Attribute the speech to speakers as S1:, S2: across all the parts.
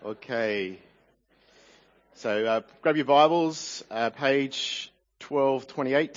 S1: Okay. So grab your Bibles, page 1228.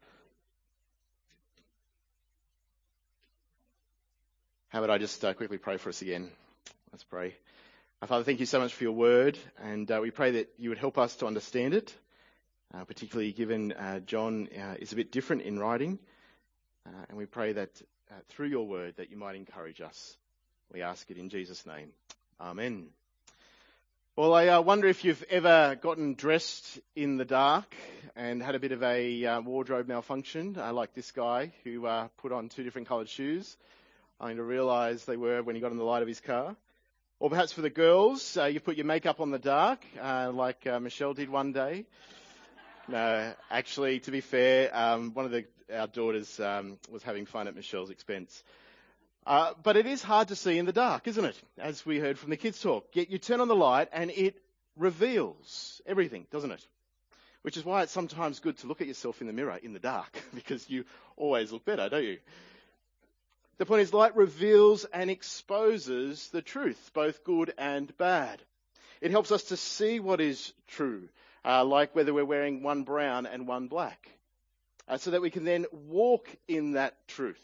S1: How about I just quickly pray for us again? Let's pray. Father, thank you so much for your word, and we pray that you would help us to understand it, particularly given John is a bit different in writing, and we pray that through your word that you might encourage us. We ask it in Jesus' name. Amen. Well, I wonder if you've ever gotten dressed in the dark and had a bit of a wardrobe malfunction, like this guy who put on two different coloured shoes, only to realise they were when he got in the light of his car. Or perhaps for the girls, you put your makeup on the dark, like Michelle did one day. No, actually, to be fair, one of our daughters was having fun at Michelle's expense. But it is hard to see in the dark, isn't it? As we heard from the kids' talk. Yet you turn on the light and it reveals everything, doesn't it? Which is why it's sometimes good to look at yourself in the mirror in the dark, because you always look better, don't you? The point is, light reveals and exposes the truth, both good and bad. It helps us to see what is true, like whether we're wearing one brown and one black, so that we can then walk in that truth.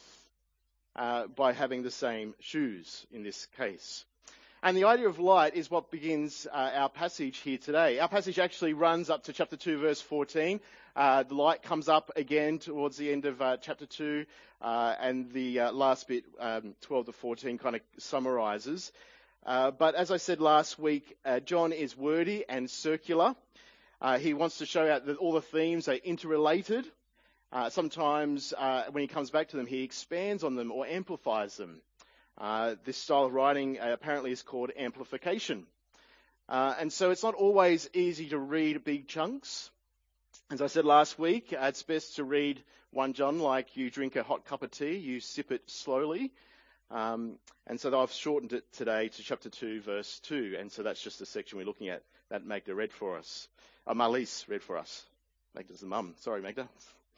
S1: By having the same shoes in this case. And the idea of light is what begins our passage here today. Our passage actually runs up to chapter 2, verse 14. The light comes up again towards the end of chapter 2, and the last bit, 12 to 14, kind of summarises. But as I said last week, John is wordy and circular. He wants to show out that all the themes are interrelated. Sometimes when he comes back to them, he expands on them or amplifies them. This style of writing apparently is called amplification. And so it's not always easy to read big chunks. As I said last week, it's best to read 1 John like you drink a hot cup of tea. You sip it slowly. And so I've shortened it today to chapter 2, verse 2. And so that's just the section we're looking at that Magda read for us. Marlies read for us. Magda's the mum. Sorry, Magda.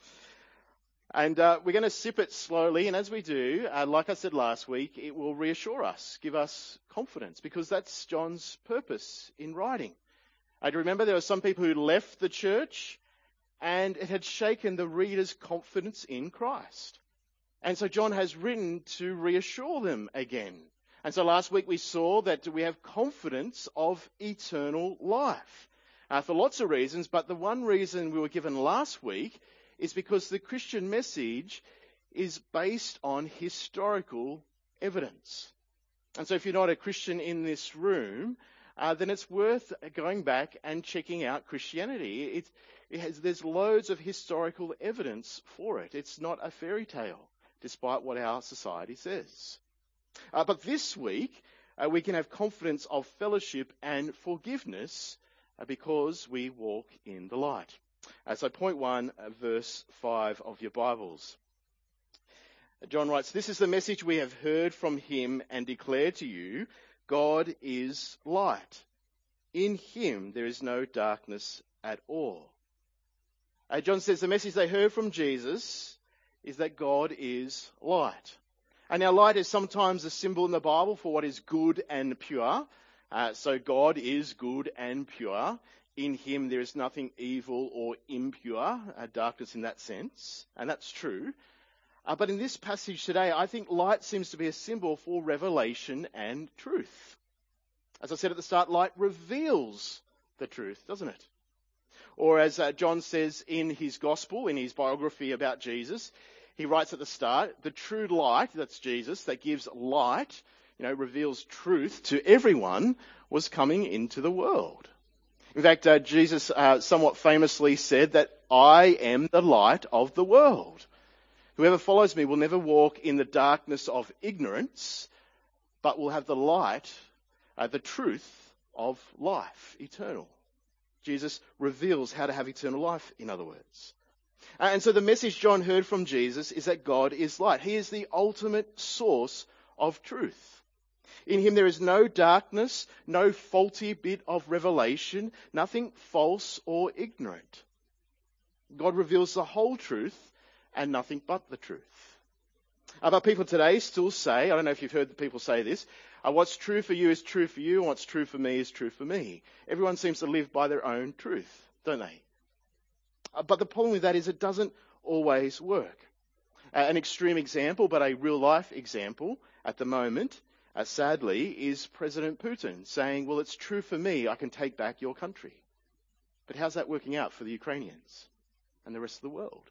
S1: And we're going to sip it slowly, and as we do, like I said last week, it will reassure us, give us confidence, because that's John's purpose in writing. I remember there were some people who left the church, and it had shaken the reader's confidence in Christ. And so John has written to reassure them again. And so last week we saw that we have confidence of eternal life, for lots of reasons, but the one reason we were given last week is because the Christian message is based on historical evidence. And so if you're not a Christian in this room, then it's worth going back and checking out Christianity. There's loads of historical evidence for it. It's not a fairy tale, despite what our society says. But this week, we can have confidence of fellowship and forgiveness because we walk in the light. So point 1, verse 5 of your Bibles. John writes, "This is the message we have heard from him and declare to you, God is light. In him there is no darkness at all." John says the message they heard from Jesus is that God is light. And now light is sometimes a symbol in the Bible for what is good and pure. So God is good and pure. In him there is nothing evil or impure, darkness in that sense, and that's true. But in this passage today, I think light seems to be a symbol for revelation and truth. As I said at the start, light reveals the truth, doesn't it? Or as John says in his gospel, in his biography about Jesus, he writes at the start, the true light, that's Jesus, that gives light, reveals truth to everyone, was coming into the world. In fact, Jesus somewhat famously said that I am the light of the world. Whoever follows me will never walk in the darkness of ignorance, but will have the light, the truth of life, eternal. Jesus reveals how to have eternal life, in other words. And so the message John heard from Jesus is that God is light. He is the ultimate source of truth. In him there is no darkness, no faulty bit of revelation, nothing false or ignorant. God reveals the whole truth and nothing but the truth. But people today still say, I don't know if you've heard people say this, what's true for you is true for you, and what's true for me is true for me. Everyone seems to live by their own truth, don't they? But the problem with that is it doesn't always work. An extreme example, but a real-life example at the moment, sadly, is President Putin saying, well, it's true for me, I can take back your country. But how's that working out for the Ukrainians and the rest of the world?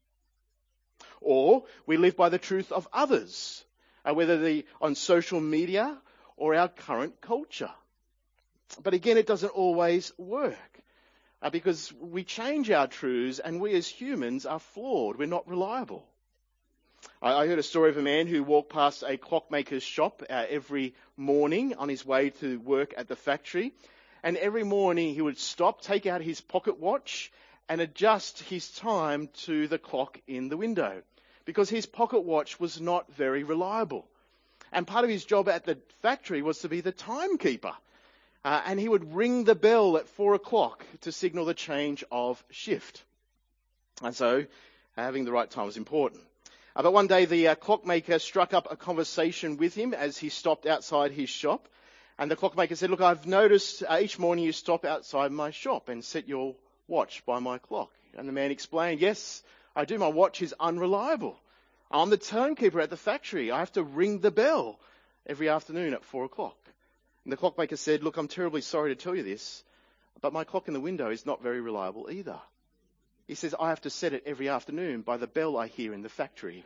S1: Or we live by the truth of others, whether on social media or our current culture. But again, it doesn't always work because we change our truths and we as humans are flawed. We're not reliable. I heard a story of a man who walked past a clockmaker's shop every morning on his way to work at the factory. And every morning he would stop, take out his pocket watch and adjust his time to the clock in the window because his pocket watch was not very reliable. And part of his job at the factory was to be the timekeeper. And he would ring the bell at 4 o'clock to signal the change of shift. And so having the right time was important. But one day the clockmaker struck up a conversation with him as he stopped outside his shop. And the clockmaker said, look, I've noticed each morning you stop outside my shop and set your watch by my clock. And the man explained, yes, I do. My watch is unreliable. I'm the timekeeper at the factory. I have to ring the bell every afternoon at 4 o'clock. And the clockmaker said, look, I'm terribly sorry to tell you this, but my clock in the window is not very reliable either. He says, I have to set it every afternoon by the bell I hear in the factory.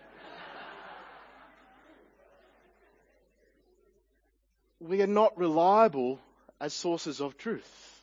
S1: We are not reliable as sources of truth.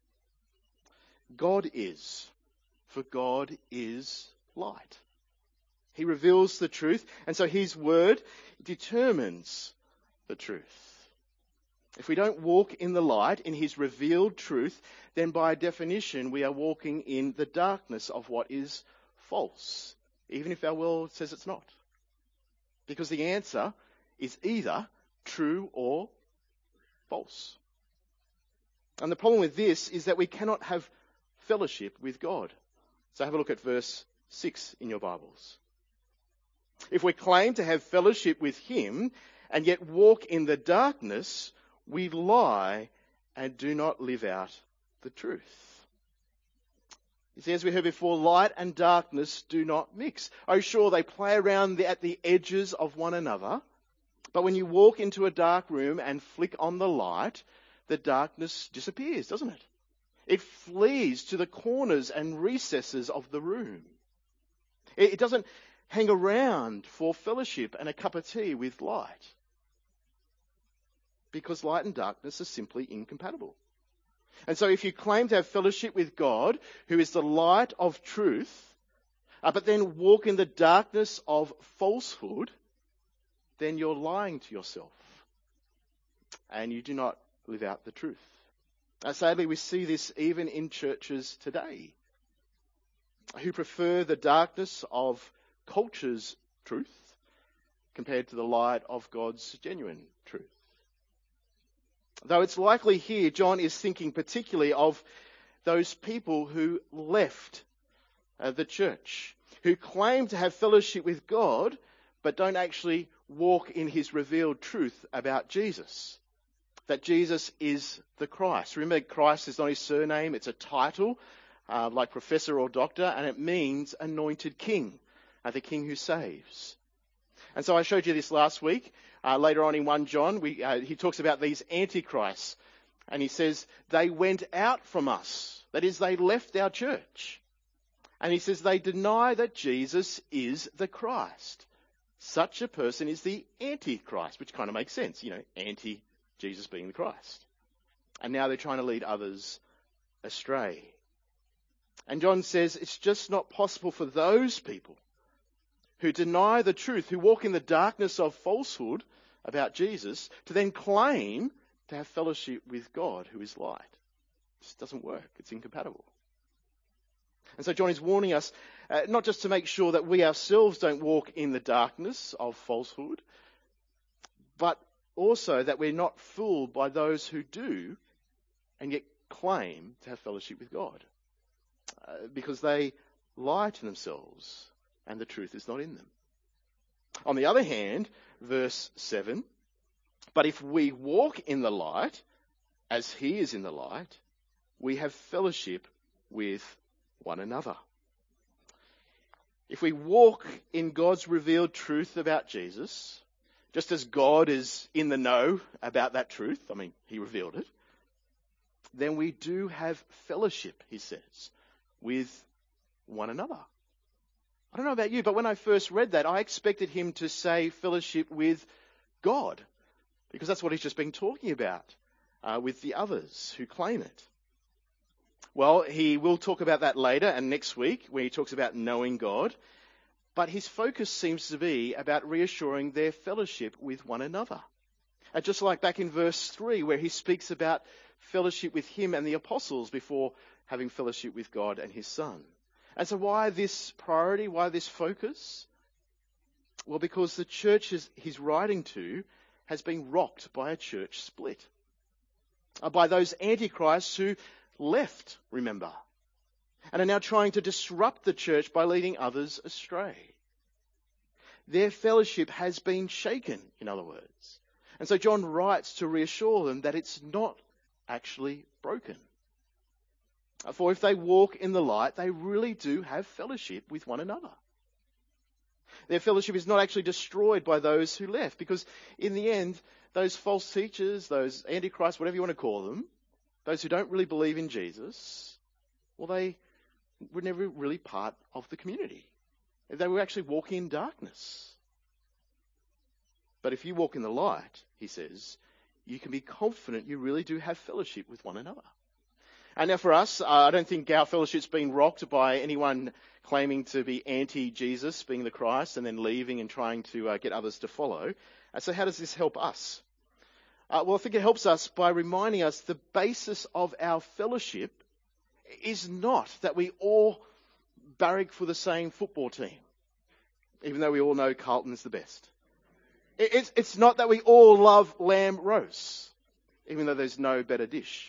S1: God is, for God is light. He reveals the truth, and so his word determines the truth. If we don't walk in the light, in his revealed truth, then by definition we are walking in the darkness of what is false, even if our world says it's not. Because the answer is either true or false. And the problem with this is that we cannot have fellowship with God. So have a look at verse 6 in your Bibles. If we claim to have fellowship with him and yet walk in the darkness, we lie and do not live out the truth. You see, as we heard before, light and darkness do not mix. Oh, sure, they play around at the edges of one another. But when you walk into a dark room and flick on the light, the darkness disappears, doesn't it? It flees to the corners and recesses of the room. It doesn't hang around for fellowship and a cup of tea with light. Because light and darkness are simply incompatible. And so if you claim to have fellowship with God, who is the light of truth, but then walk in the darkness of falsehood, then you're lying to yourself. And you do not live out the truth. Sadly, we see this even in churches today, who prefer the darkness of culture's truth compared to the light of God's genuine truth. Though it's likely here, John is thinking particularly of those people who left the church, who claim to have fellowship with God, but don't actually walk in his revealed truth about Jesus. That Jesus is the Christ. Remember, Christ is not his surname, it's a title, like professor or doctor, and it means anointed king, the king who saves. And so I showed you this last week. Later on in 1 John, he talks about these antichrists. And he says, they went out from us. That is, they left our church. And he says, they deny that Jesus is the Christ. Such a person is the antichrist, which kind of makes sense. Anti-Jesus being the Christ. And now they're trying to lead others astray. And John says, it's just not possible for those people who deny the truth, who walk in the darkness of falsehood about Jesus, to then claim to have fellowship with God, who is light. It just doesn't work. It's incompatible. And so John is warning us, not just to make sure that we ourselves don't walk in the darkness of falsehood, but also that we're not fooled by those who do and yet claim to have fellowship with God. Because they lie to themselves and the truth is not in them. On the other hand, verse 7, but if we walk in the light, as he is in the light, we have fellowship with one another. If we walk in God's revealed truth about Jesus, just as God is in the know about that truth, I mean, he revealed it, then we do have fellowship, he says, with one another. I don't know about you, but when I first read that, I expected him to say fellowship with God, because that's what he's just been talking about with the others who claim it. Well, he will talk about that later and next week when he talks about knowing God. But his focus seems to be about reassuring their fellowship with one another. And just like back in verse 3 where he speaks about fellowship with him and the apostles before having fellowship with God and his Son. And so why this priority? Why this focus? Well, because the church he's writing to has been rocked by a church split. By those antichrists who left, remember, and are now trying to disrupt the church by leading others astray. Their fellowship has been shaken, in other words. And so John writes to reassure them that it's not actually broken. For if they walk in the light, they really do have fellowship with one another. Their fellowship is not actually destroyed by those who left, because in the end, those false teachers, those antichrists, whatever you want to call them, those who don't really believe in Jesus, well, they were never really part of the community. They were actually walking in darkness. But if you walk in the light, he says, you can be confident you really do have fellowship with one another. And now for us, I don't think our fellowship's been rocked by anyone claiming to be anti-Jesus, being the Christ, and then leaving and trying to get others to follow. And so how does this help us? Well, I think it helps us by reminding us the basis of our fellowship is not that we all barrack for the same football team, even though we all know Carlton is the best. It's not that we all love lamb roast, even though there's no better dish.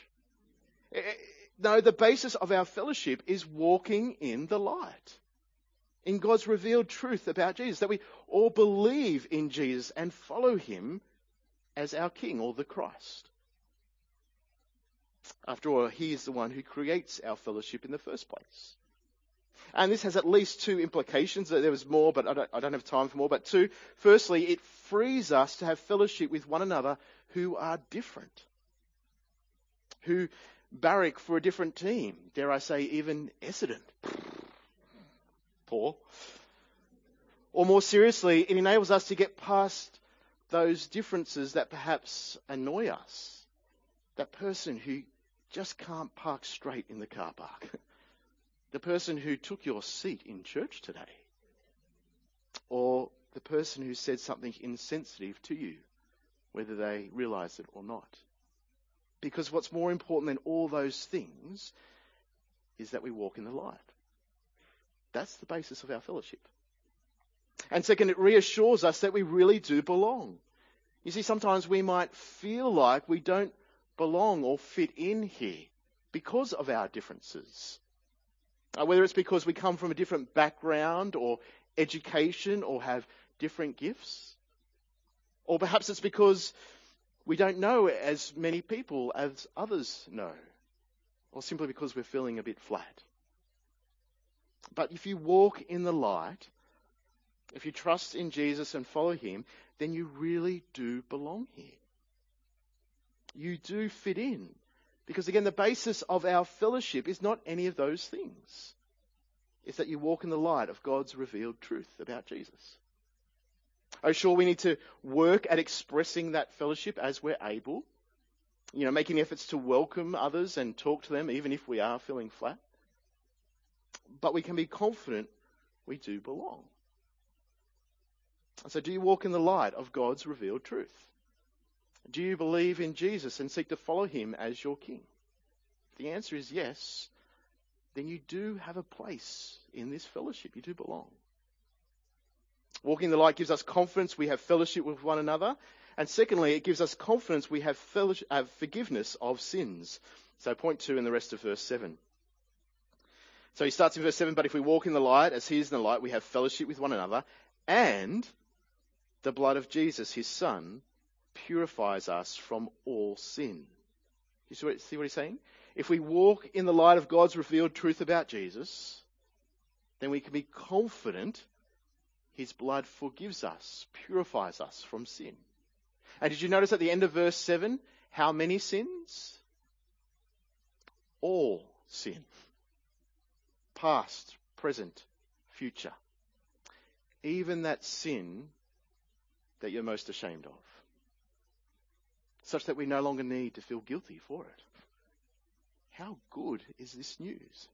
S1: No, the basis of our fellowship is walking in the light, in God's revealed truth about Jesus, that we all believe in Jesus and follow him as our King or the Christ. After all, he is the one who creates our fellowship in the first place. And this has at least two implications. There was more, but I don't have time for more. But two, firstly, it frees us to have fellowship with one another who are different, who barrack for a different team. Dare I say, even Essendon. Poor. Or more seriously, it enables us to get past those differences that perhaps annoy us. That person who just can't park straight in the car park. The person who took your seat in church today. Or the person who said something insensitive to you, whether they realize it or not. Because what's more important than all those things is that we walk in the light. That's the basis of our fellowship. And second, it reassures us that we really do belong. You see, sometimes we might feel like we don't belong or fit in here because of our differences. Whether it's because we come from a different background or education or have different gifts. Or perhaps it's because we don't know as many people as others know. Or simply because we're feeling a bit flat. But if you walk in the light, if you trust in Jesus and follow him, then you really do belong here. You do fit in. Because again, the basis of our fellowship is not any of those things. It's that you walk in the light of God's revealed truth about Jesus. Oh, sure, we need to work at expressing that fellowship as we're able. You know, making efforts to welcome others and talk to them, even if we are feeling flat. But we can be confident we do belong. So do you walk in the light of God's revealed truth? Do you believe in Jesus and seek to follow him as your King? If the answer is yes, then you do have a place in this fellowship. You do belong. Walking in the light gives us confidence we have fellowship with one another. And secondly, it gives us confidence we have forgiveness of sins. So point 2 in the rest of verse 7. So he starts in verse 7, but if we walk in the light as he is in the light, we have fellowship with one another. And the blood of Jesus, his Son, purifies us from all sin. You see what he's saying? If we walk in the light of God's revealed truth about Jesus, then we can be confident his blood forgives us, purifies us from sin. And did you notice at the end of verse 7, how many sins? All sin. Past, present, future. Even that sin that you're most ashamed of. Such that we no longer need to feel guilty for it. How good is this news?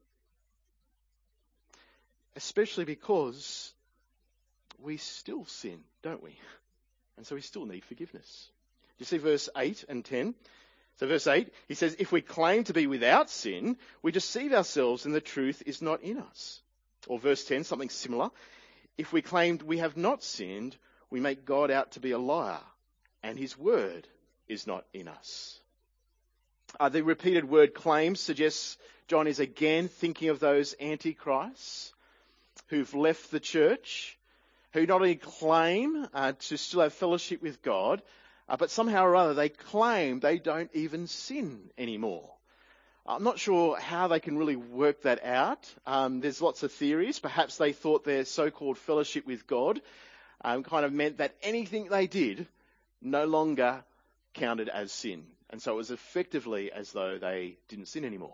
S1: Especially because we still sin, don't we? And so we still need forgiveness. You see verse 8 and 10? So verse 8, he says, if we claim to be without sin, we deceive ourselves and the truth is not in us. Or verse 10, something similar. If we claim we have not sinned, we make God out to be a liar, and his word is not in us. The repeated word claim suggests John is again thinking of those antichrists who've left the church, who not only claim to still have fellowship with God, but somehow or other they claim they don't even sin anymore. I'm not sure how they can really work that out. There's lots of theories. Perhaps they thought their so-called fellowship with God kind of meant that anything they did no longer counted as sin. And so it was effectively as though they didn't sin anymore.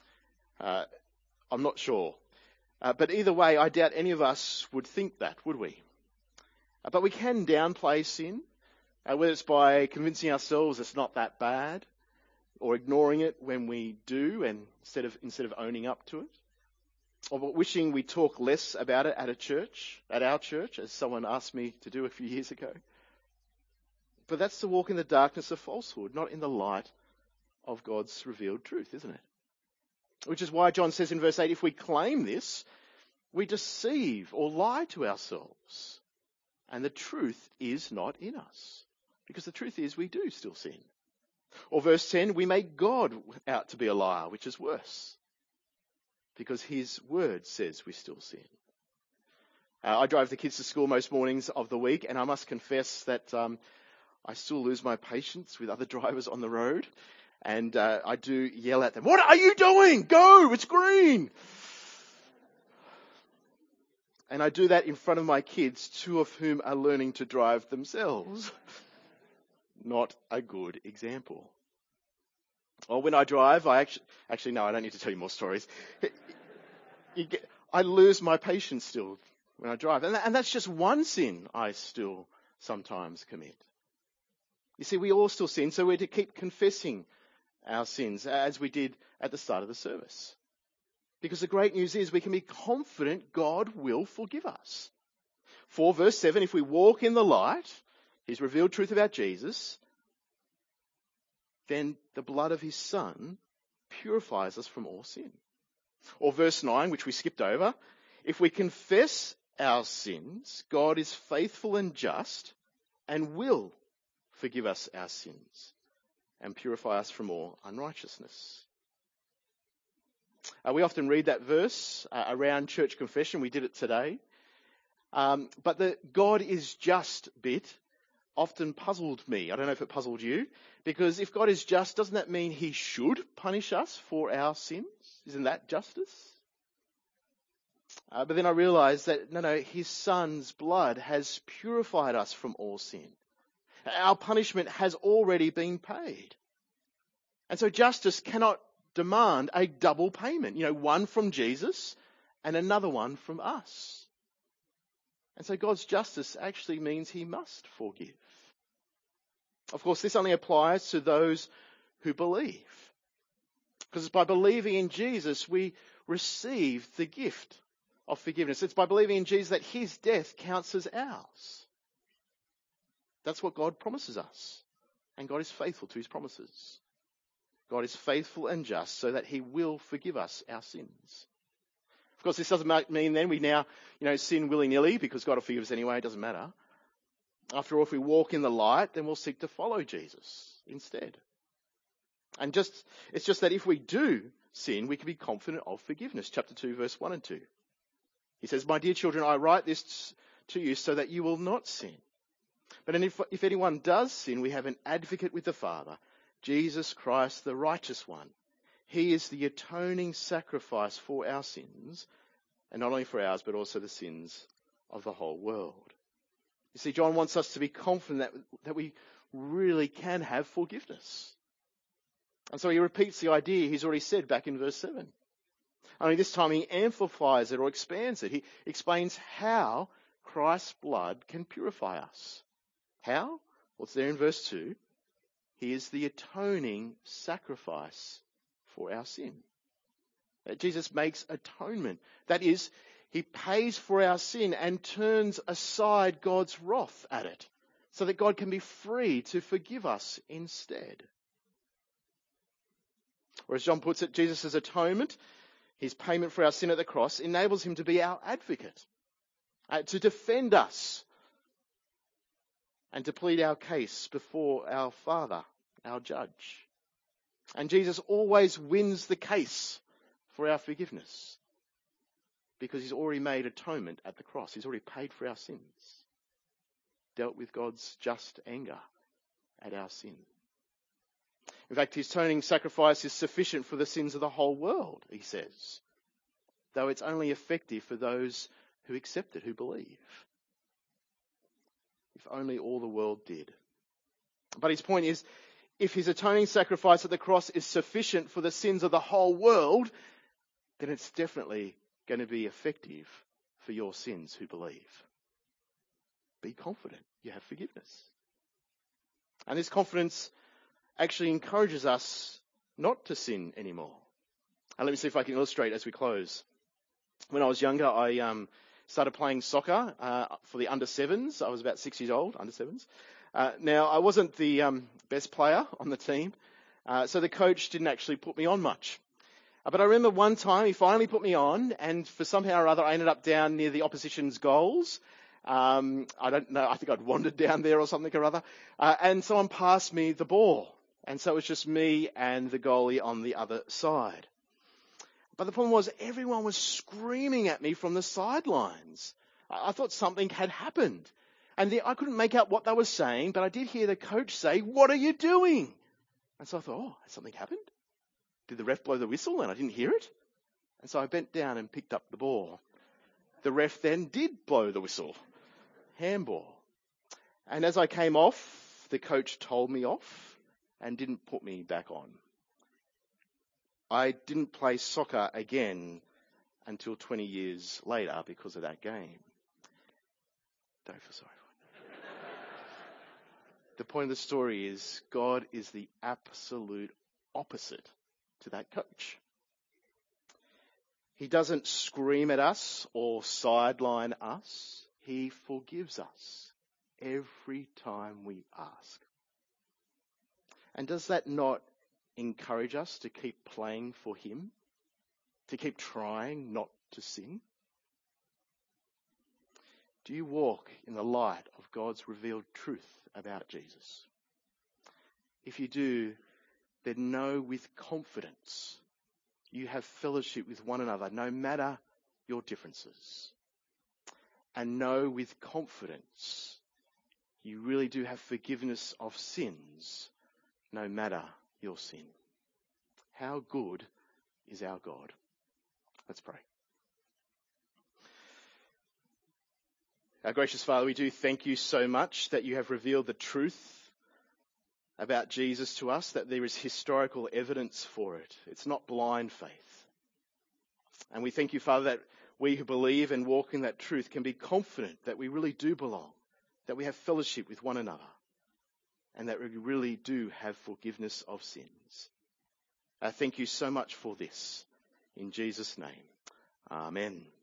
S1: I'm not sure. But either way, I doubt any of us would think that, would we? But we can downplay sin, whether it's by convincing ourselves it's not that bad, or ignoring it when we do, and instead of owning up to it, or wishing we talk less about it at our church, as someone asked me to do a few years ago. But that's to walk in the darkness of falsehood, not in the light of God's revealed truth, isn't it? Which is why John says in verse 8, if we claim this, we deceive or lie to ourselves. And the truth is not in us. Because the truth is we do still sin. Or verse 10, we make God out to be a liar, which is worse. Because his word says we still sin. I drive the kids to school most mornings of the week, and I must confess that I still lose my patience with other drivers on the road. And I do yell at them, what are you doing? Go, it's green. And I do that in front of my kids, two of whom are learning to drive themselves. Not a good example. Or when I drive, actually no, I don't need to tell you more stories. I lose my patience still when I drive. And that's just one sin I still sometimes commit. You see, we all still sin, so we're to keep confessing our sins as we did at the start of the service. Because the great news is we can be confident God will forgive us. For verse 7, if we walk in the light, his revealed truth about Jesus, then the blood of his Son purifies us from all sin. Or verse 9, which we skipped over, if we confess our sins, God is faithful and just and will forgive us our sins and purify us from all unrighteousness. We often read that verse around church confession. We did it today. But the God is just bit often puzzled me. I don't know if it puzzled you. Because if God is just, doesn't that mean he should punish us for our sins? Isn't that justice? But then I realised that, no, his Son's blood has purified us from all sin. Our punishment has already been paid. And so justice cannot demand a double payment. One from Jesus and another one from us. And so God's justice actually means he must forgive. Of course, this only applies to those who believe. Because it's by believing in Jesus we receive the gift of forgiveness. It's by believing in Jesus that his death counts as ours. That's what God promises us. And God is faithful to his promises. God is faithful and just so that he will forgive us our sins. Of course, this doesn't mean then we now, sin willy-nilly because God will forgive us anyway. It doesn't matter. After all, if we walk in the light, then we'll seek to follow Jesus instead. And it's just that if we do sin, we can be confident of forgiveness. Chapter 2, verse 1 and 2. He says, my dear children, I write this to you so that you will not sin. But if anyone does sin, we have an advocate with the Father, Jesus Christ, the righteous one. He is the atoning sacrifice for our sins, and not only for ours, but also the sins of the whole world. You see, John wants us to be confident that we really can have forgiveness. And so he repeats the idea he's already said back in verse 7. Only this time he amplifies it or expands it. He explains how Christ's blood can purify us. How? Well, it's there in verse 2. He is the atoning sacrifice for our sin. Jesus makes atonement. That is, he pays for our sin and turns aside God's wrath at it, so that God can be free to forgive us instead. Or as John puts it, Jesus' atonement, his payment for our sin at the cross, enables him to be our advocate, to defend us, and to plead our case before our Father, our judge. And Jesus always wins the case for our forgiveness, because he's already made atonement at the cross. He's already paid for our sins, dealt with God's just anger at our sin. In fact, his atoning sacrifice is sufficient for the sins of the whole world, he says, though it's only effective for those who accept it, who believe. If only all the world did. But his point is, if his atoning sacrifice at the cross is sufficient for the sins of the whole world, then it's definitely going to be effective for your sins who believe. Be confident you have forgiveness. And this confidence actually encourages us not to sin anymore. And let me see if I can illustrate as we close. When I was younger, I started playing soccer for the under 7s. I was about 6 years old, under 7s. Now, I wasn't the best player on the team, so the coach didn't actually put me on much. But I remember one time he finally put me on, and for somehow or other I ended up down near the opposition's goals. I don't know, I think I'd wandered down there or something or other, and someone passed me the ball. And so it was just me and the goalie on the other side. But the problem was everyone was screaming at me from the sidelines. I thought something had happened. And I couldn't make out what they were saying, but I did hear the coach say, "What are you doing?" And so I thought, oh, has something happened? Did the ref blow the whistle and I didn't hear it? And so I bent down and picked up the ball. The ref then did blow the whistle. Handball. And as I came off, the coach told me off and didn't put me back on. I didn't play soccer again until 20 years later because of that game. Don't feel sorry for me. The point of the story is God is the absolute opposite to that coach. He doesn't scream at us or sideline us. He forgives us every time we ask. And does that not encourage us to keep playing for him? To keep trying not to sin? Do you walk in the light of God's revealed truth about Jesus? If you do, then know with confidence you have fellowship with one another, no matter your differences. And know with confidence you really do have forgiveness of sins, no matter your sin. How good is our God? Let's pray. Our gracious Father, we do thank you so much that you have revealed the truth about Jesus to us, that there is historical evidence for it. It's not blind faith. And we thank you, Father, that we who believe and walk in that truth can be confident that we really do belong, that we have fellowship with one another, and that we really do have forgiveness of sins. Thank you so much for this. In Jesus' name, amen.